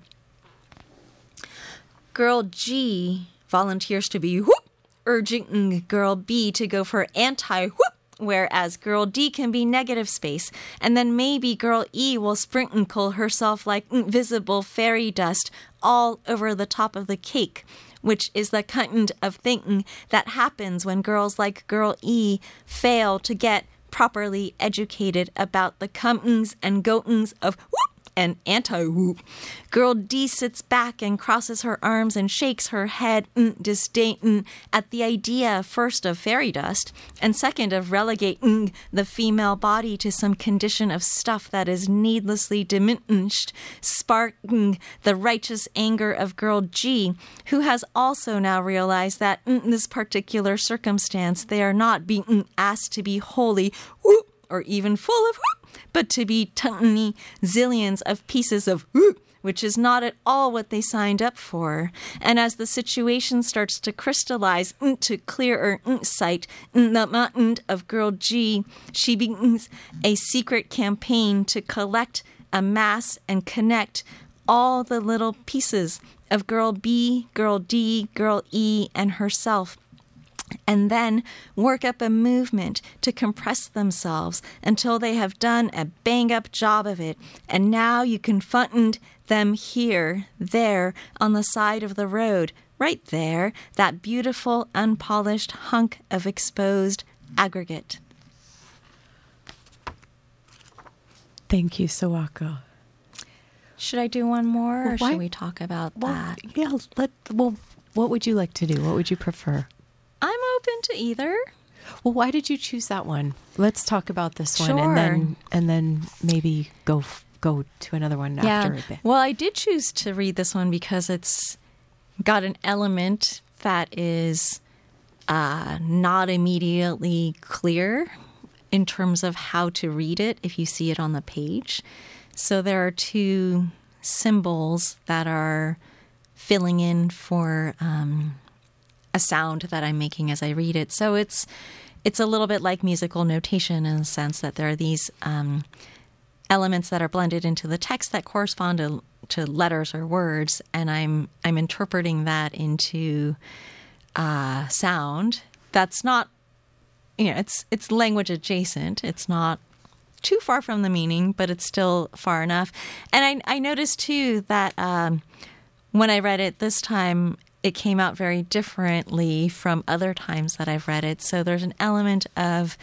Girl G volunteers to be whoop, urging girl B to go for anti-whoop, whereas girl D can be negative space. And then maybe girl E will sprinkle herself like invisible fairy dust all over the top of the cake, which is the kind of thing that happens when girls like girl E fail to get properly educated about the comings and goings of whoop and anti-whoop. Girl D sits back and crosses her arms and shakes her head mm, disdain at the idea, first, of fairy dust, and second, of relegating the female body to some condition of stuff that is needlessly diminished, sparking the righteous anger of girl G, who has also now realized that in this particular circumstance, they are not being asked to be wholly whoop or even full of whoop, but to be tiny zillions of pieces of whoop, which is not at all what they signed up for. And as the situation starts to crystallize into clearer sight in the mind of girl G, she begins a secret campaign to collect, amass, and connect all the little pieces of girl B, girl D, girl E, and herself, and then work up a movement to compress themselves until they have done a bang-up job of it. And now you can find them here, there, on the side of the road, right there, that beautiful, unpolished hunk of exposed aggregate. Thank you, Sawako. Should I do one more, or Well, why- should we talk about Well, that? yeah, let well what would you like to do? What would you prefer? I'm open to either. Well, why did you choose that one? Let's talk about this one, Sure. and then and then maybe go go to another one after a bit. Well, I did choose to read this one because it's got an element that is uh, not immediately clear in terms of how to read it if you see it on the page. So there are two symbols that are filling in for um, a sound that I'm making as I read it. So it's it's a little bit like musical notation in the sense that there are these um, elements that are blended into the text that correspond to, to letters or words, and I'm I'm interpreting that into uh, sound that's not, you know, it's it's language adjacent. It's not too far from the meaning, but it's still far enough. And I, I noticed too that um, when I read it this time, it came out very differently from other times that I've read it. So there's an element of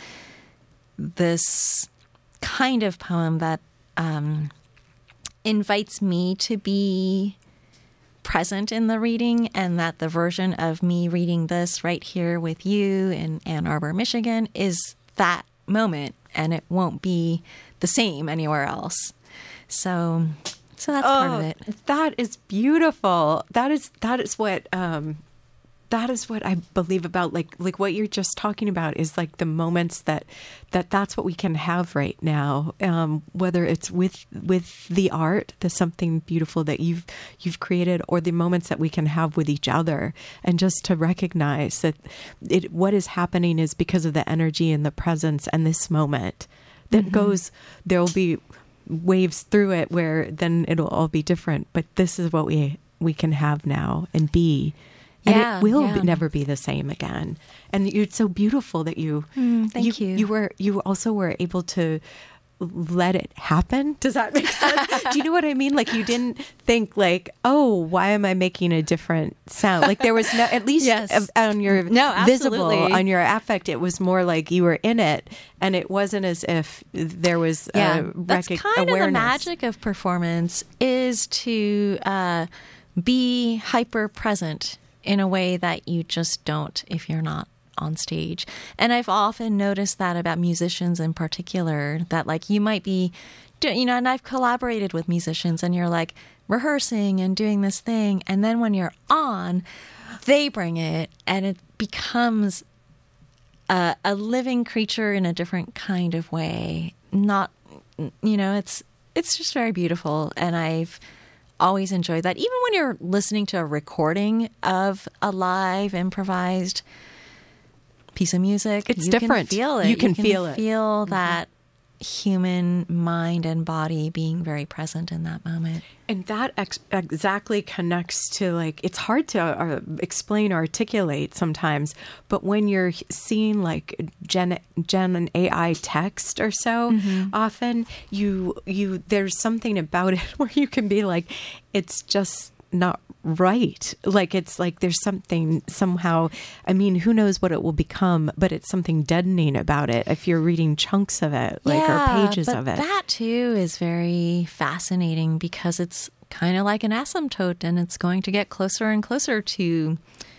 this kind of poem that um, invites me to be present in the reading, and that the version of me reading this right here with you in Ann Arbor, Michigan is that moment, and it won't be the same anywhere else. So so that's part of it. That is beautiful. That is that is what um, that is what I believe about like like what you're just talking about is like the moments that that that's what we can have right now. Um, whether it's with with the art, the something beautiful that you've you've created, or the moments that we can have with each other, and just to recognize that it what is happening is because of the energy and the presence and this moment that mm-hmm. goes. There will be waves through it where then it'll all be different, but this is what we we can have now and be, and yeah, it will yeah. be, never be the same again. And it's so beautiful that you Mm, thank you. you were you also were able to let it happen. Does that make sense? Do you know what I mean? Like you didn't think like, oh, why am I making a different sound? Like there was no, at least Yes. of- on your No, visible, absolutely. on your affect, it was more like you were in it, and it wasn't as if there was Yeah, a that's rec- kind awareness. of the magic of performance, is to uh, be hyper present in a way that you just don't if you're not on stage. And I've often noticed that about musicians in particular, that like you might be doing, you know, and I've collaborated with musicians, and you're like rehearsing and doing this thing, and then when you're on, they bring it, and it becomes a, a living creature in a different kind of way. Not, you know, it's it's just very beautiful, and I've always enjoyed that. Even when you're listening to a recording of a live improvised piece of music, It's you different. Can feel it. You can feel it. Feel that human mind and body being very present in that moment. And that ex- exactly connects to like, it's hard to uh, explain or articulate sometimes, but when you're seeing like Gen, Gen and A I text or so, Mm-hmm. often you, you, there's something about it where you can be like, it's just not right. Like, it's like there's something somehow, I mean, who knows what it will become, but it's something deadening about it if you're reading chunks of it, like, yeah, or pages but of it. That too is very fascinating because it's kind of like an asymptote, and it's going to get closer and closer to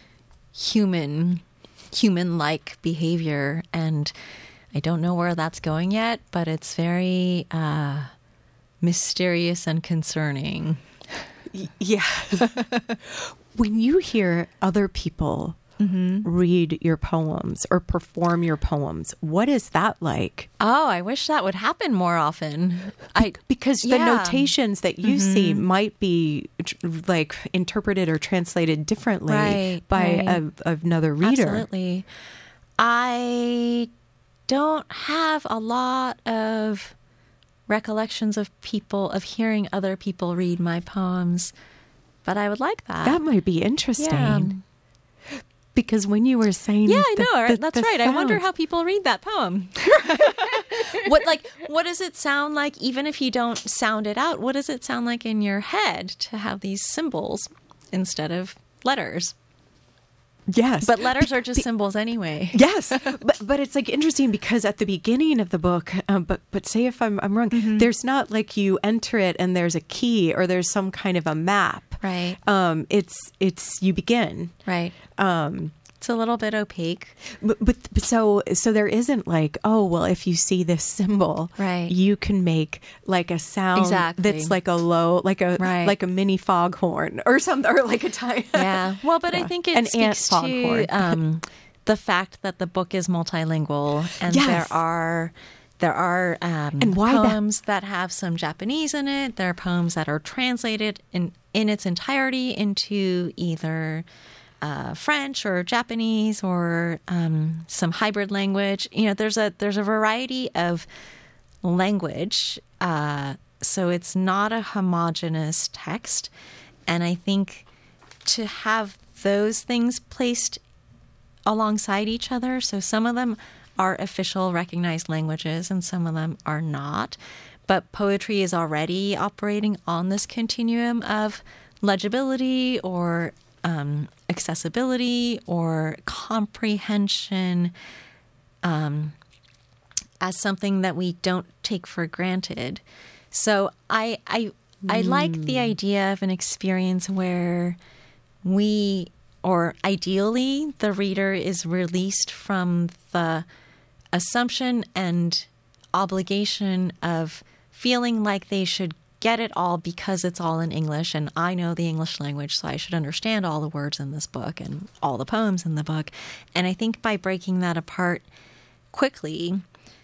human, human-like behavior. And I don't know where that's going yet, but it's very uh, mysterious and concerning. Yeah. When you hear other people Mm-hmm. read your poems or perform your poems, what is that like? Oh, I wish that would happen more often. I Because the yeah. notations that you see might be tr- like interpreted or translated differently Right, by right. a, another reader. Absolutely. I don't have a lot of recollections of people, of hearing other people read my poems, but I would like that. That might be interesting. Yeah. Because when you were saying, Yeah, I the- know. the- That's the right. I wonder sounds- how people read that poem. What like what does it sound like even if you don't sound it out? What does it sound like in your head to have these symbols instead of letters? Yes, But letters are just symbols anyway. Yes, but but it's like interesting because at the beginning of the book, um, but but say if I'm I'm wrong, Mm-hmm. there's not like you enter it and there's a key or there's some kind of a map. Right. Um, it's it's you begin. Right. Um, It's a little bit opaque. But, but so so there isn't like, oh well, if you see this symbol, Right. you can make like a sound Exactly. that's like a low, like a Right. like a mini foghorn or something, or like a tiny. Yeah. Well, but I Yeah. think it An ant speaks foghorn. to um, the fact that the book is multilingual, and Yes. there are there are um, And why that- poems that have some Japanese in it. There are poems that are translated in in its entirety into either Uh, French or Japanese or um, some hybrid language. You know, there's a there's a variety of language, uh, so it's not a homogeneous text. And I think to have those things placed alongside each other, so some of them are official recognized languages and some of them are not, but poetry is already operating on this continuum of legibility or Um, accessibility or comprehension um, as something that we don't take for granted. So I I I like the idea of an experience where we, or ideally, the reader is released from the assumption and obligation of feeling like they should get it all because it's all in English and I know the English language, so I should understand all the words in this book and all the poems in the book. And I think by breaking that apart quickly,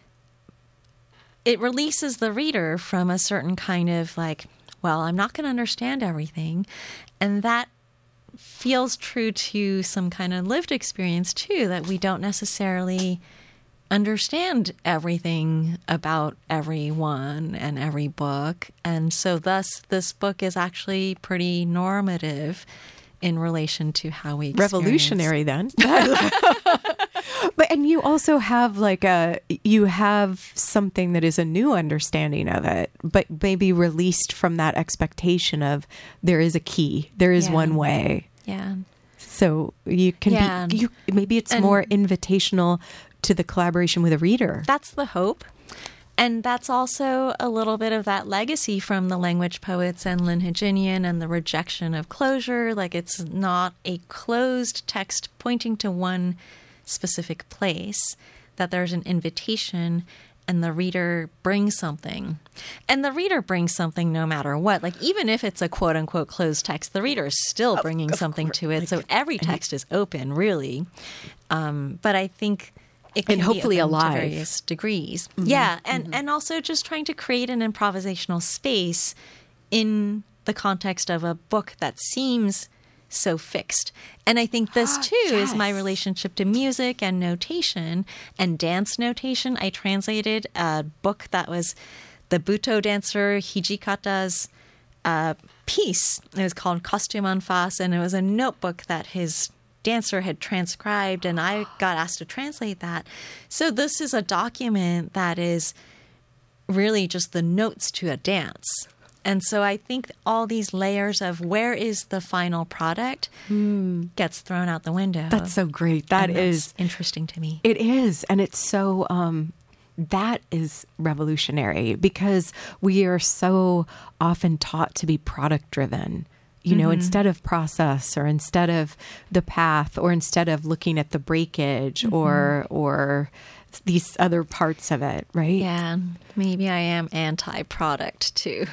it releases the reader from a certain kind of like, well, I'm not going to understand everything. And that feels true to some kind of lived experience too, that we don't necessarily understand everything about everyone and every book. And so thus this book is actually pretty normative in relation to how we experience. Revolutionary then. But and you also have like a you have something that is a new understanding of it, but maybe released from that expectation of there is a key, there is Yeah. one way. Yeah. So you can Yeah. be you maybe it's And- more invitational to the collaboration with a reader. That's the hope. And that's also a little bit of that legacy from the language poets and Lynn Hejinian and the rejection of closure. Like it's not a closed text pointing to one specific place, that there's an invitation and the reader brings something. And the reader brings something no matter what. Like even if it's a quote unquote closed text, the reader is still bringing something to it. So every text is open, really. Um, but I think it can And hopefully be open alive. to various degrees. Yeah, and, and also just trying to create an improvisational space in the context of a book that seems so fixed. And I think this too is my Yes. relationship to music and notation and dance notation. I translated a book that was the Buto dancer Hijikata's uh, piece. It was called Costume en Face, and it was a notebook that his dancer had transcribed, and I got asked to translate that. So this is a document that is really just the notes to a dance. And so I think all these layers of where is the final product gets thrown out the window. That's so great. That And is that's interesting to me. It is. And it's so, um, that is revolutionary because we are so often taught to be product driven. You know, Mm-hmm. instead of process or instead of the path or instead of looking at the breakage Mm-hmm. or, or these other parts of it, right? Yeah, maybe I am anti-product too.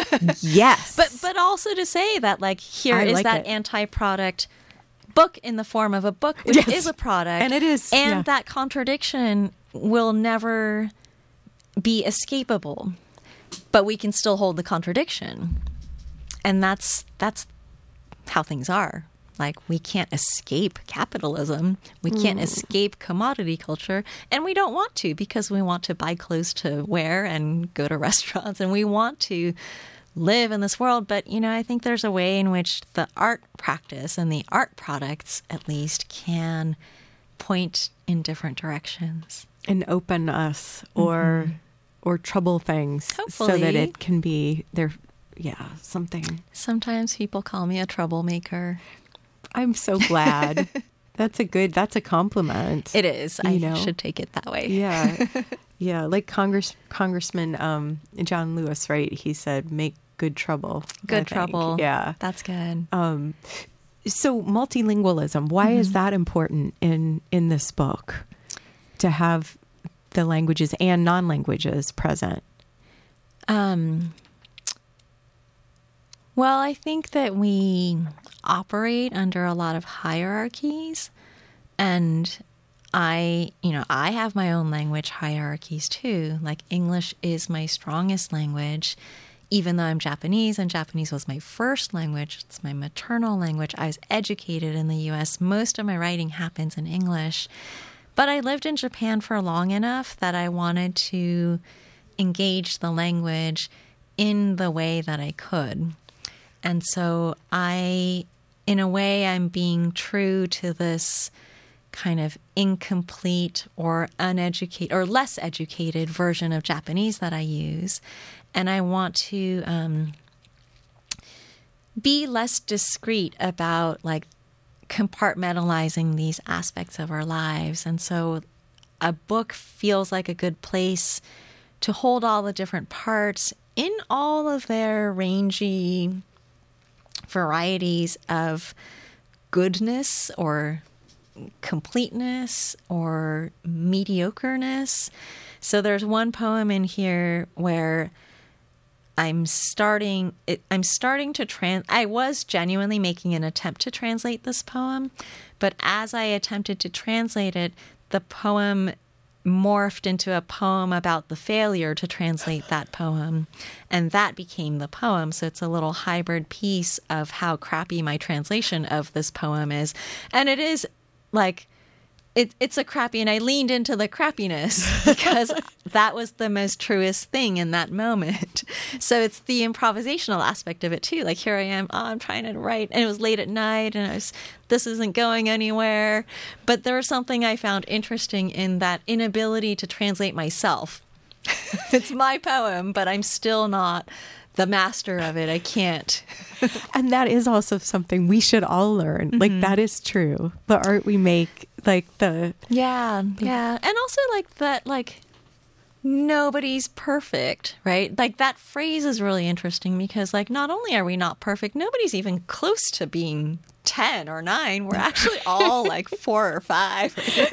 Yes. But but also to say that like here I is like that it. anti-product book in the form of a book, which Yes. is a product. And it is, And yeah. that contradiction will never be escapable. But we can still hold the contradiction. And that's that's how things are. Like we can't escape capitalism. We can't escape commodity culture. And we don't want to because we want to buy clothes to wear and go to restaurants and we want to live in this world. But, you know, I think there's a way in which the art practice and the art products at least can point in different directions. and open us or, or trouble things so that Hopefully. it can be there. Yeah. Something. Sometimes people call me a troublemaker. I'm so glad. That's a good, that's a compliment. It is. You I know? should take it that way. Yeah. Yeah. Like Congress, Congressman um, John Lewis, right? He said, make good trouble. Good I think. trouble. Yeah. That's good. Um, so multilingualism, why Mm-hmm. is that important in, in this book to have the languages and non-languages present? Um, well, I think that we operate under a lot of hierarchies, and I, you know, I have my own language hierarchies too. Like English is my strongest language, even though I'm Japanese, and Japanese was my first language. It's my maternal language. I was educated in the U S. Most of my writing happens in English. But I lived in Japan for long enough that I wanted to engage the language in the way that I could. And so I, in a way, I'm being true to this kind of incomplete or uneducated or less educated version of Japanese that I use. And I want to um, be less discreet about like compartmentalizing these aspects of our lives. And so a book feels like a good place to hold all the different parts in all of their rangy varieties of goodness or completeness or mediocreness. So there's one poem in here where I'm starting it, I'm starting to trans I was genuinely making an attempt to translate this poem, but as I attempted to translate it, the poem morphed into a poem about the failure to translate that poem, and that became the poem. So it's a little hybrid piece of how crappy my translation of this poem is. And it is like It, it's a crappy, and I leaned into the crappiness because that was the most truest thing in that moment. So it's the improvisational aspect of it too. Like here I am, oh, I'm trying to write, and it was late at night, and I was, this isn't going anywhere. But there was something I found interesting in that inability to translate myself. It's my poem, but I'm still not the master of it. I can't. And that is also something we should all learn. Mm-hmm. Like that is true. The art we make, like the yeah, yeah, and also like that, like nobody's perfect, right? Like that phrase is really interesting because, like, not only are we not perfect, nobody's even close to being ten or nine. We're actually all like four or five.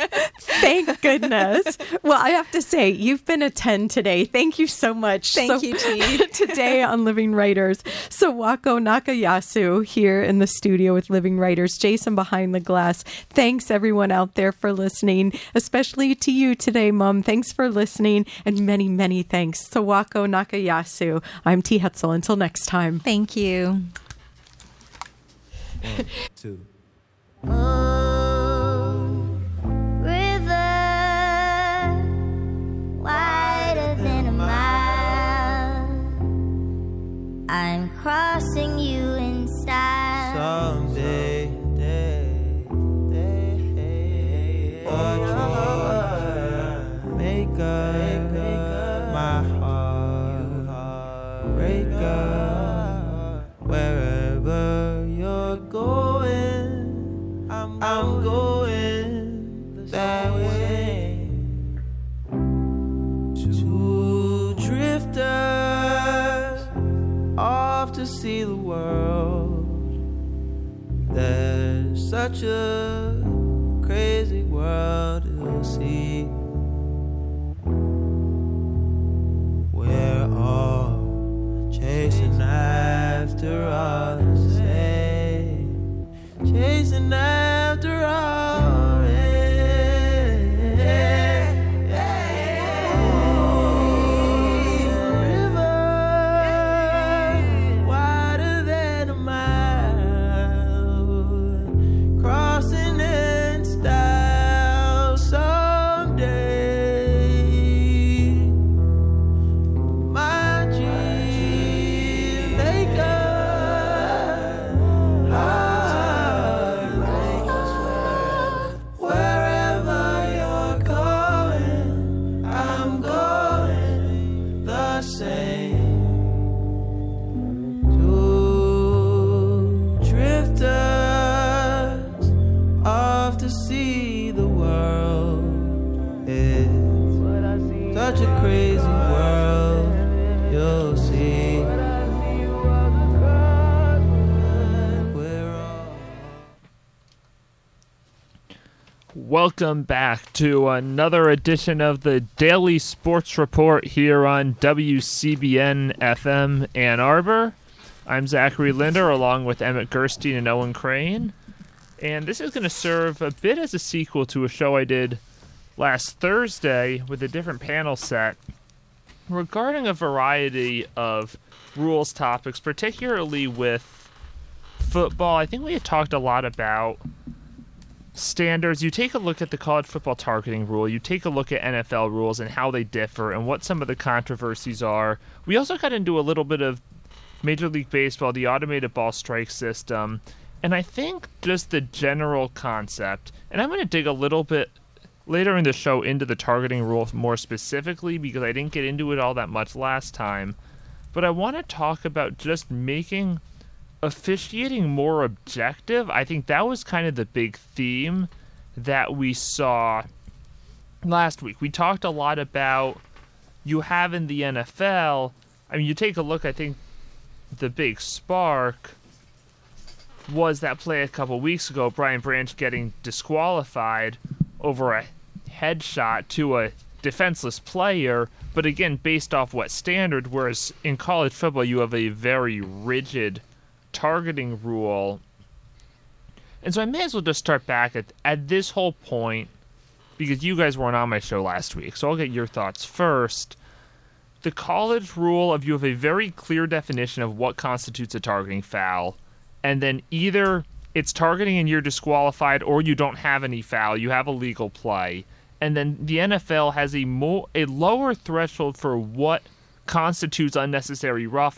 Thank goodness. Well, I have to say, you've been a ten today. Thank you so much. Thank so, you, T. Today on Living Writers, Sawako Nakayasu here in the studio with Living Writers, Jason behind the glass. Thanks everyone out there for listening, especially to you today, Mom. Thanks for listening, and many, many thanks. Sawako Nakayasu. I'm T. Hetzel. Until next time. Thank you. One, two. Oh, river, wider than a mile. I'm crossing you in style. Someday, day, day, but you make up my heart, break up wherever you're going. I'm, I'm going that way. Two drifters off to see the world. There's such a crazy world to see. We're all chasing after all the same, chasing after all. River wider than a mile, crossing in style someday. My dream maker, wherever you're going, I'm going the same. Two drifters off to see the world. It's such a crazy world you'll see. Welcome back to another edition of the Daily Sports Report here on W C B N F M Ann Arbor. I'm Zachary Linder along with Emmett Gerstein and Owen Crane. And this is going to serve a bit as a sequel to a show I did last Thursday with a different panel set regarding a variety of rules topics, particularly with football. I think we had talked a lot about standards. You take a look at the college football targeting rule, you take a look at N F L rules and how they differ and what some of the controversies are. We also got into a little bit of Major League Baseball, the automated ball strike system, and I think just the general concept. And I'm going to dig a little bit later in the show into the targeting rule more specifically because I didn't get into it all that much last time. But I want to talk about just making officiating more objective. I think that was kind of the big theme that we saw last week. We talked a lot about you have in the N F L. I mean, you take a look, I think the big spark was that play a couple weeks ago, Brian Branch getting disqualified over a headshot to a defenseless player, but again, based off what standard, whereas in college football you have a very rigid targeting rule. And so I may as well just start back at, at this whole point, because you guys weren't on my show last week, so I'll get your thoughts first. The college rule of you have a very clear definition of what constitutes a targeting foul, and then either it's targeting and you're disqualified, or you don't have any foul, you have a legal play. And then the N F L has a more a lower threshold for what constitutes unnecessary rough,